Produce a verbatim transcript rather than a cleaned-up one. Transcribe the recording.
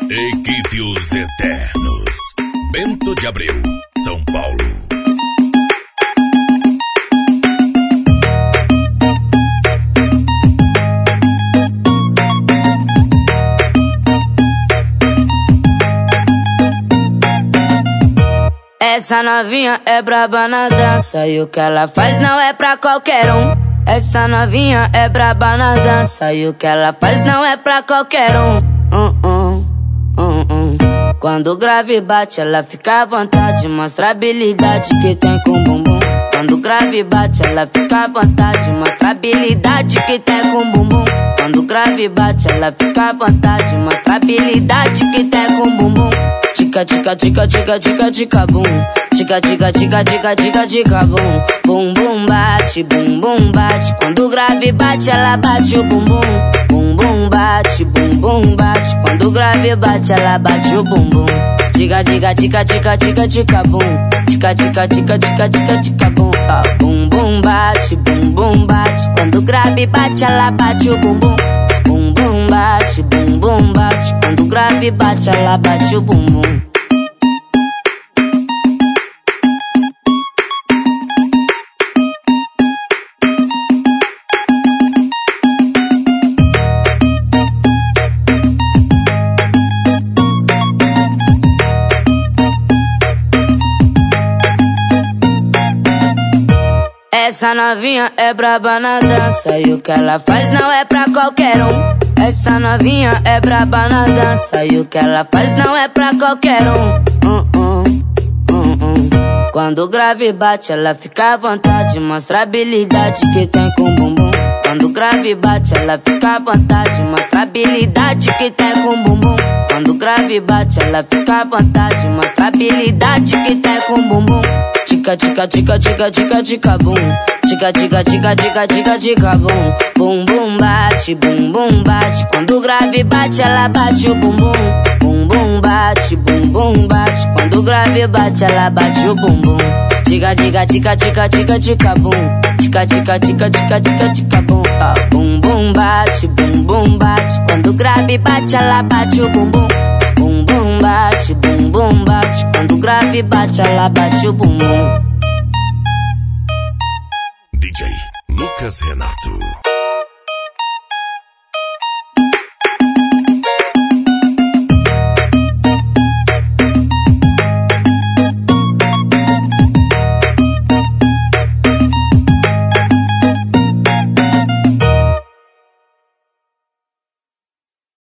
Equipe Os Eternos. Bento de Abreu, São Paulo. Essa novinha é braba na dança e o que ela faz não é pra qualquer um. Essa novinha é braba na dança e o que ela faz não é pra qualquer um. Uh, uh, uh, uh. Quando o grave bate, ela fica à vontade, mostra a habilidade que tem com o bumbum. Quando o grave bate, ela fica à vontade, mostra a habilidade que tem com o bumbum. Quando o grave bate, ela fica à vontade, mostra a habilidade que tem com o bumbum. Tica, tica, tica, tica, tica, tica, bum. Tica, tica, tica, tica, tica, tica, bum. Bum, bum, bate, bum, bum, bate. Quando o grave bate, ela bate o bumbum. Bum, bum, bate, bum, bum, bate. Quando o grave bate, ela bate o bumbum. Tica, tica, tica, tica, tica, tica, bum. Tica, tica, tica, tica, tica, tica, bum. Bum, bum, bate, bum, bum, bate. Quando o grave bate, ela bate o bumbum. Bum, bum, bate, bum, bum, bate. Quando o grave bate, ela bate o bumbum. Essa novinha é braba na dança e o que ela faz não é pra qualquer um. Essa novinha é braba na dança e o que ela faz não é pra qualquer um. Uh, uh, uh, uh. Quando o grave bate, ela fica à vontade, mostra a habilidade que tem com o bumbum. Quando o grave bate, ela fica à vontade, mostra a habilidade que tem com o bumbum. Quando o grave bate, ela fica à vontade, mostra a habilidade que tem com o bumbum. Tica, tica, tica, tica, tica, tica, bum. Tica, tica, tica, tica, tica, tica, bum. Bum, bum, bate, bum, bum, bate. Quando o grave bate, ela bate o bumbum. Bum, bum, bate, bum, bum, bate. Quando o grave bate, ela bate o bumbum. Tica, tica, tica, tica, tica, tica, bum. Tica, tica, tica, tica, tica, tica, bum. Bum, bum, bate, bum, bum, bate. Quando o grave bate, ela bate o bumbum. Bum, bum, bate, bum, bum, bate. Quando o grave bate, ela bate o bumbum. D J Lucas Renato.